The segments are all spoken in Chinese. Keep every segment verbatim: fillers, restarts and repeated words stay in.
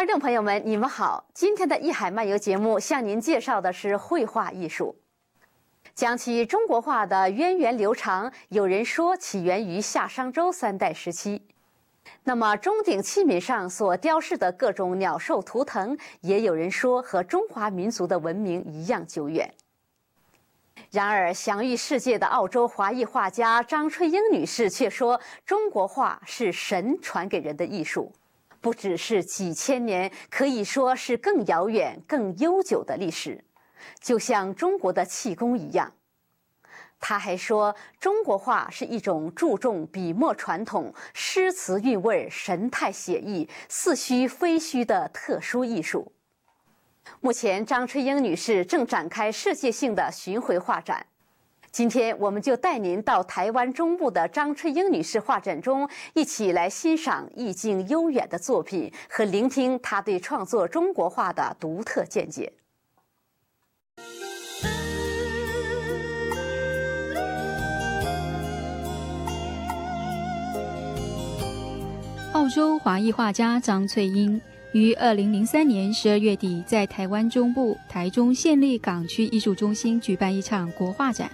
观众朋友们，你们好！今天的艺海漫游节目向您介绍的是绘画艺术。讲起中国画的源远流长，有人说起源于夏商周三代时期。那么钟鼎器皿上所雕饰的各种鸟兽图腾，也有人说和中华民族的文明一样久远。然而，享誉世界的澳洲华裔画家张翠英女士却说，中国画是神传给人的艺术。不只是几千年，可以说是更遥远、更悠久的历史，就像中国的气功一样。他还说，中国画是一种注重笔墨传统、诗词韵味、神态写意、似虚非虚的特殊艺术。目前，张翠英女士正展开世界性的巡回画展。今天我们就带您到台湾中部的张翠英女士画展中，一起来欣赏意境悠远的作品和聆听她对创作中国画的独特见解。 澳洲华裔画家张翠英于二零零三年十二月底在台湾中部台中县立港区艺术中心举办一场国画展。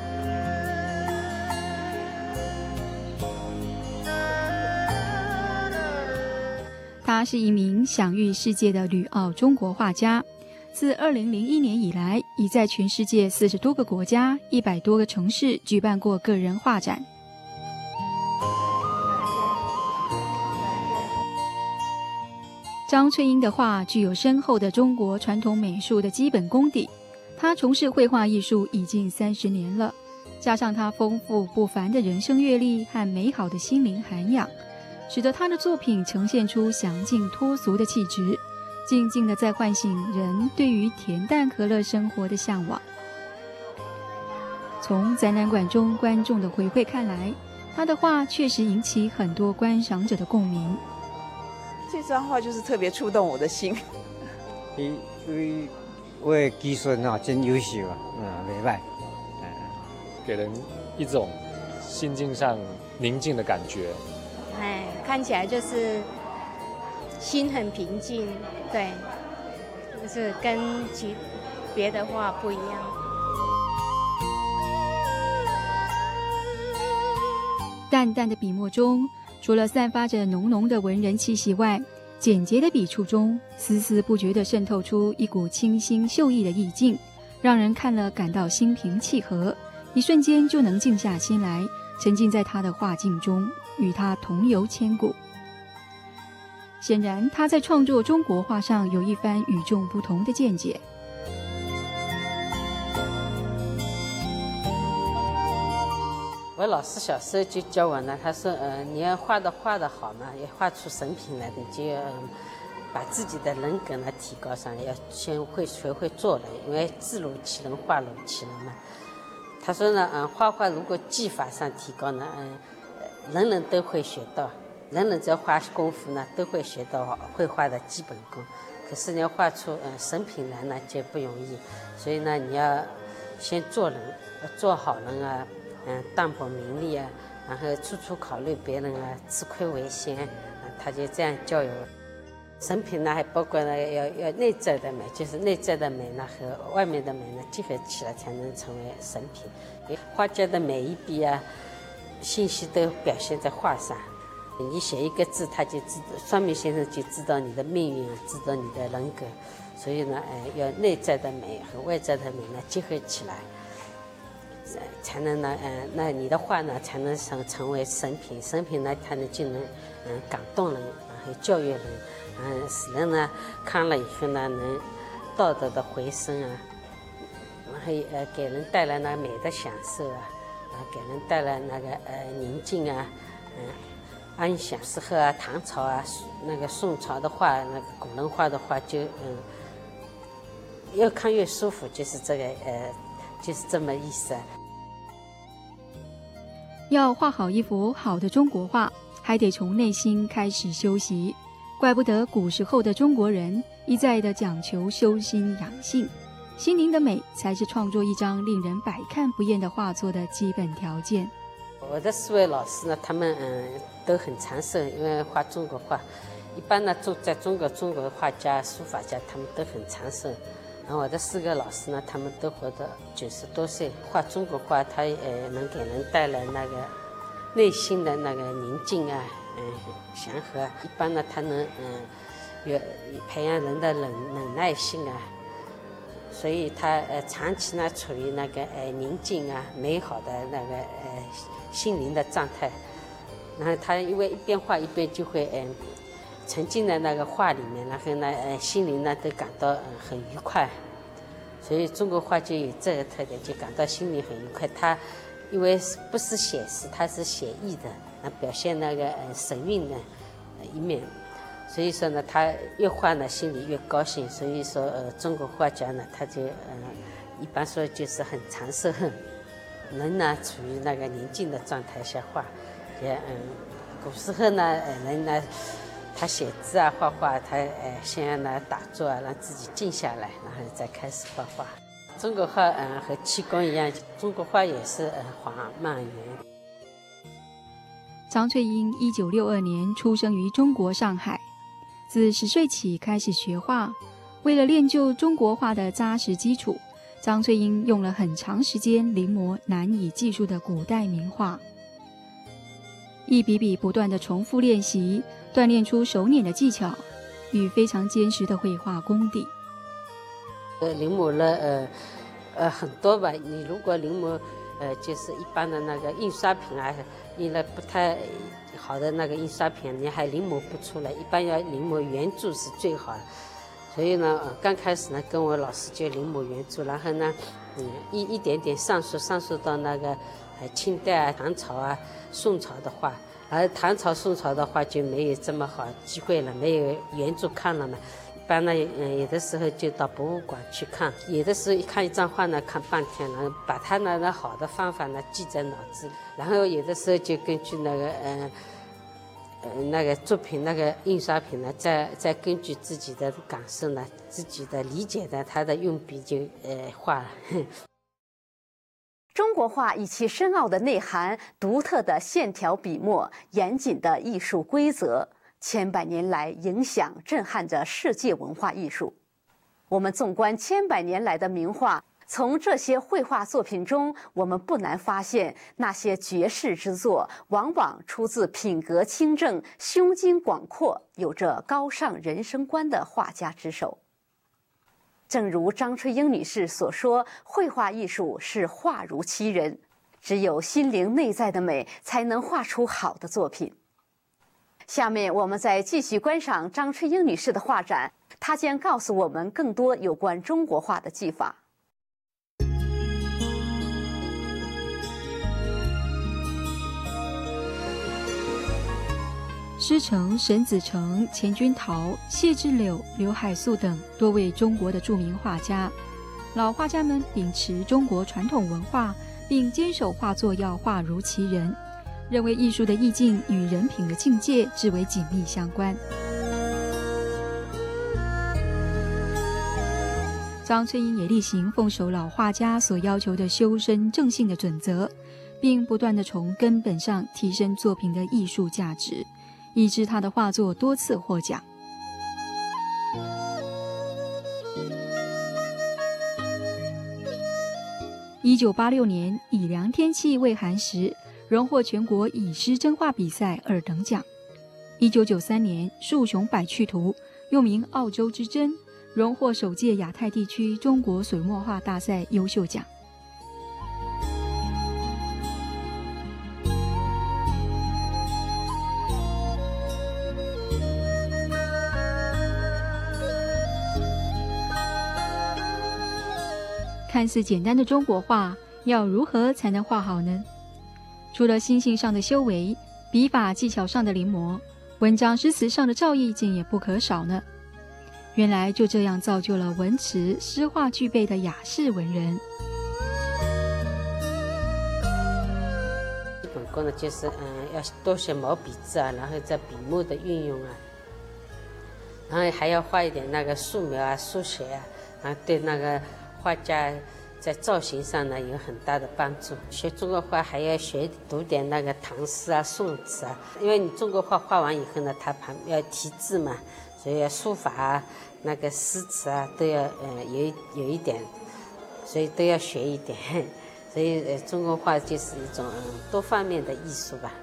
他是一名享誉世界的旅澳中国画家，自二零零一年以来，已在全世界四十多个国家、一百多个城市举办过个人画展。张翠英的画具有深厚的中国传统美术的基本功底，她从事绘画艺术已近三十年了，加上她丰富不凡的人生阅历和美好的心灵涵养，使得他的作品呈现出详尽脱俗的气质，静静地在唤醒人对于恬淡和乐生活的向往。从展览馆中观众的回馈看来，他的画确实引起很多观赏者的共鸣。 这张画就是特别触动我的心。 因为我的技术啊真优秀啊，嗯，袂歹，嗯， 给人一种心境上宁静的感觉。 哎，看起来就是心很平静，对，就是跟其别的画不一样。 淡淡的笔墨中，除了散发着浓浓的文人气息外，简洁的笔触中丝丝不觉地渗透出一股清新秀逸的意境，让人看了感到心平气和，一瞬间就能静下心来，沉浸在他的画境中，与他同游千古。显然，他在创作中国画上有一番与众不同的见解。 我老师小时候就教我呢，他说，呃，你要画的画的好呢，要画出神品来，你就要、呃、把自己的人格呢提高上来，要先会学会做人，因为字如其人，画如其人嘛。他说呢，嗯，画画如果技法上提高呢，嗯，人人都会学到，人人只要花功夫呢，都会学到绘画的基本功。可是你要画出嗯神品来呢，就不容易。所以呢，你要先做人，做好人啊，嗯，淡泊名利啊，然后处处考虑别人啊，吃亏为先啊，他就这样教育我。神品呢，还包括呢，要要内在的美，就是内在的美呢和外面的美呢结合起来，才能成为神品。画家的每一笔啊，信息都表现在画上。你写一个字，他就知道，双面先生就知道你的命运啊，知道你的人格。所以呢，呃，要内在的美和外在的美呢结合起来，才能呢，呃，那你的画呢才能成成为神品。神品呢，它呢就能嗯感动人，然后教育人。嗯，使人呢看了以后呢，能道德的回升啊，然后呃给人带来那美的享受啊，啊给人带来那个呃宁静啊，嗯安详。适合啊唐朝啊那个宋朝的画，那个古人画的画就嗯越看越舒服，就是这个呃就是这么意思啊。 要画好一幅好的中国画，还得从内心开始修习。怪不得古时候的中国人一再的讲求修心养性，心灵的美才是创作一张令人百看不厌的画作的基本条件。 我的四位老师呢，他们嗯都很长寿，因为画中国画， 一般呢，中在中国中国画家、书法家他们都很长寿。然后我的四个老师呢，他们都活到九十多岁。画中国画，它呃能给人带来那个内心的那个宁静啊，嗯、呃，祥和。一般呢，它能嗯，有、呃、培养人的忍忍耐性啊，所以它呃长期呢处于那个呃宁静啊、美好的那个呃心灵的状态。然后他因为一边画一边就会嗯。呃沉浸在那个画里面，然后呢，呃，心灵呢都感到、呃、很愉快，所以中国画就有这个特点，就感到心里很愉快。它因为不是写实，它是写意的，那表现那个呃神韵的、呃、一面，所以说呢，他越画呢心里越高兴。所以说，呃，中国画家呢，他就呃一般说就是很长寿，人呢处于那个宁静的状态下画，也嗯，古时候呢，呃，人呢。他写字啊，画画，他呃先要呢打坐啊，让自己静下来，然后再开始画画。中国画嗯、呃、和气功一样，中国画也是呃缓慢圆。 张翠英一九六二年出生于中国上海，自十岁起开始学画。为了练就中国画的扎实基础，张翠英用了很长时间临摹难以计数的古代名画，一笔笔不断地重复练习，锻炼出手捻的技巧与非常坚实的绘画功底。 呃，临摹了呃呃很多吧。你如果临摹呃就是一般的那个印刷品啊，印了不太好的那个印刷品，你还临摹不出来。一般要临摹原著是最好的。所以呢，呃、刚开始呢，跟我老师就临摹原著，然后呢，嗯，一一点点上溯上溯到那个呃清代啊、唐朝啊、宋朝的画。而唐朝、宋朝的话就没有这么好机会了，没有原著看了嘛。一般呢，嗯，有的时候就到博物馆去看，有的时候一看一张画呢，看半天，然后把它呢那好的方法呢记在脑子里，然后有的时候就根据那个呃呃那个作品那个印刷品呢，再再根据自己的感受呢、自己的理解的它的用笔就呃画了。 中国画以其深奥的内涵、独特的线条笔墨、严谨的艺术规则，千百年来影响震撼着世界文化艺术。我们纵观千百年来的名画，从这些绘画作品中，我们不难发现，那些绝世之作往往出自品格清正、胸襟广阔、有着高尚人生观的画家之手。正如张翠英女士所说，绘画艺术是画如其人，只有心灵内在的美，才能画出好的作品。下面我们再继续观赏张翠英女士的画展，她将告诉我们更多有关中国画的技法。 师承、沈子成、钱君陶、谢志柳、刘海粟等多位中国的著名画家。老画家们秉持中国传统文化，并坚守画作要画如其人，认为艺术的意境与人品的境界至为紧密相关。张翠英也力行奉守老画家所要求的修身正性的准则，并不断地从根本上提升作品的艺术价值，以致他的画作多次获奖。一九八六年，以量天气为寒食，荣获全国乙诗真画比赛二等奖。一九九三年，树熊百趣图又名澳洲之真，荣获首届亚太地区中国水墨画大赛优秀奖。看似简单的中国画，要如何才能画好呢？除了心性上的修为，笔法技巧上的临摹，文章诗词上的造诣竟也不可少呢。原来就这样造就了文辞诗画具备的雅士文人。 基本功呢，就是嗯，要多学毛笔字啊，然后在笔墨的运用啊，然后还要画一点那个素描啊、书写啊，然后对那个画家在造型上呢有很大的帮助。学中国画还要学读点那个唐诗啊、宋词啊，因为你中国画画完以后呢，它旁要题字嘛，所以要书法啊、那个诗词啊都要呃有有一点，所以都要学一点。所以呃，中国画就是一种、嗯、多方面的艺术吧。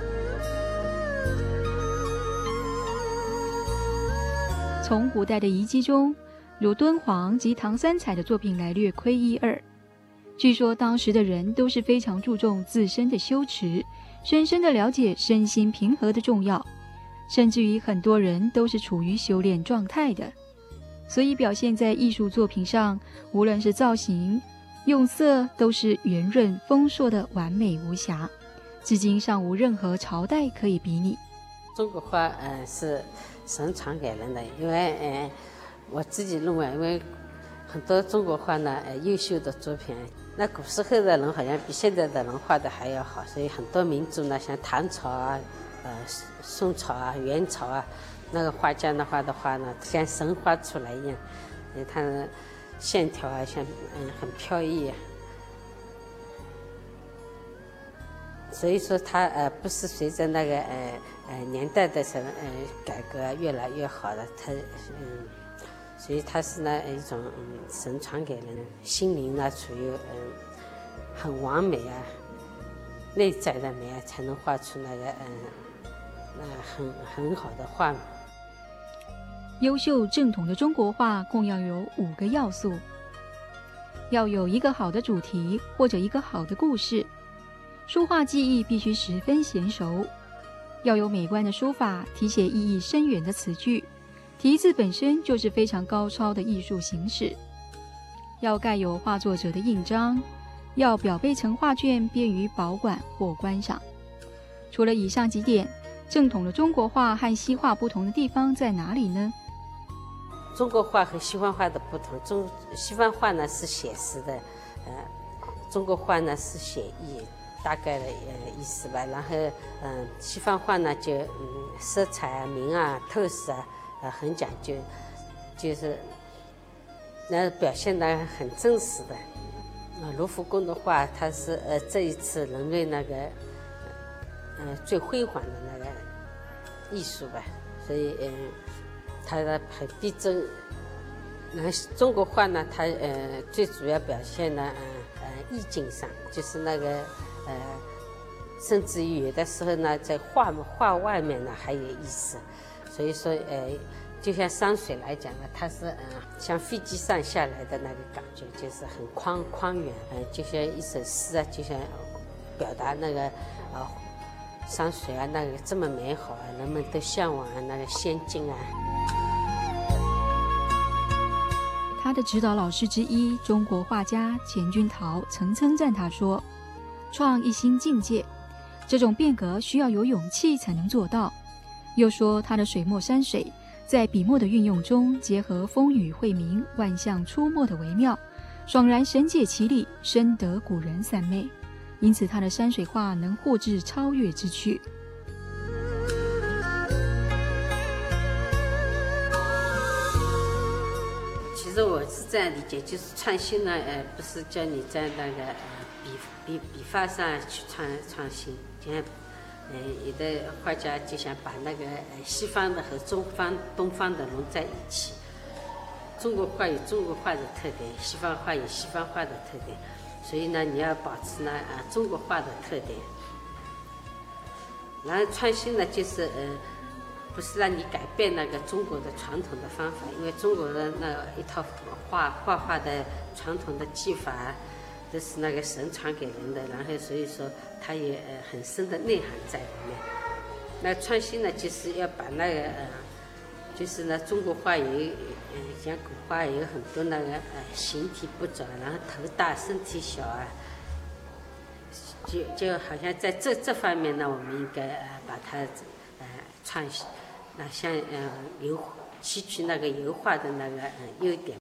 从古代的遗迹中，如敦煌及唐三彩的作品来略窥一二。据说当时的人都是非常注重自身的修持，深深的了解身心平和的重要，甚至于很多人都是处于修炼状态的。所以表现在艺术作品上，无论是造型、用色，都是圆润丰硕的完美无瑕，至今尚无任何朝代可以比拟。 中国画呃是神传给人的，因为呃我自己认为，因为很多中国画呢呃优秀的作品，那古时候的人好像比现在的人画的还要好，所以很多民族呢，像唐朝啊、呃宋朝啊、元朝啊，那个画家的画的画呢，像神画出来一样，呃它的线条啊像嗯很飘逸啊。所以说它呃不是随着那个呃呃年代的什么呃改革越来越好的，它嗯，所以它是呢一种嗯神传给人，心灵呢处于嗯很完美啊，内在的美啊，才能画出那个嗯那很很好的画。 优秀正统的中国画共要有五个要素：要有一个好的主题或者一个好的故事。书画技艺必须十分娴熟，要有美观的书法，题写意义深远的词句，题字本身就是非常高超的艺术形式。要盖有画作者的印章，要裱背成画卷，便于保管或观赏。除了以上几点，正统的中国画和西画不同的地方在哪里呢？ 中国画和西方画的不同，中西方画呢是写实的，呃，中国画呢是写意。大概的呃意思吧，然后嗯，西方画呢就嗯色彩啊、明啊、透视啊，呃很讲究，就是那表现的很真实的。啊，卢浮宫的画，它是呃这一次人类那个呃最辉煌的那个艺术吧，所以嗯，它的很逼真。然后中国画呢，它呃最主要表现呢，嗯呃意境上，就是那个。呃，甚至于有的时候呢，在画画外面呢还有意思，所以说呃，就像山水来讲呢，它是呃像飞机上下来的那个感觉，就是很宽宽远，呃，就像一首诗啊，就像表达那个呃山水啊，那个这么美好啊，人们都向往啊那个仙境啊。 他的指导老师之一，中国画家钱君陶曾称赞他说：“创一新境界，这种变革需要有勇气才能做到。”又说他的水墨山水在笔墨的运用中，结合风雨晦明、万象出没的微妙，爽然神解其理，深得古人赞美。因此他的山水画能获致超越之趣。 其实我是这样理解，就是创新呢，呃，不是叫你在那个呃笔笔笔法上去创创新，就像呃有的画家就想把那个呃西方的和中方、东方的融在一起。中国画有中国画的特点，西方画有西方画的特点，所以呢，你要保持呢啊、呃、中国画的特点。然后创新呢，就是呃。不是让你改变那个中国的传统的方法，因为中国的那一套画画画的传统的技法都是那个神传给人的，然后所以说它也呃很深的内涵在里面。那创新呢，就是要把那个呃，就是呢中国画有呃像古画有很多那个呃形体不整，然后头大身体小啊，就就好像在这这方面呢，我们应该呃把它呃创新。那像呃油吸取那个油画的那个呃优点。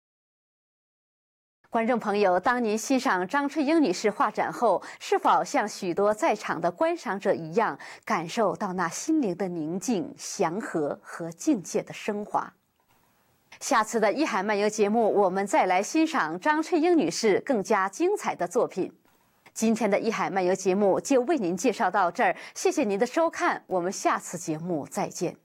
观众朋友，当您欣赏张翠英女士画展后，是否像许多在场的观赏者一样，感受到那心灵的宁静、祥和和境界的升华？ 下次的艺海漫游节目，我们再来欣赏张翠英女士更加精彩的作品。今天的艺海漫游节目就为您介绍到这儿，谢谢您的收看，我们下次节目再见。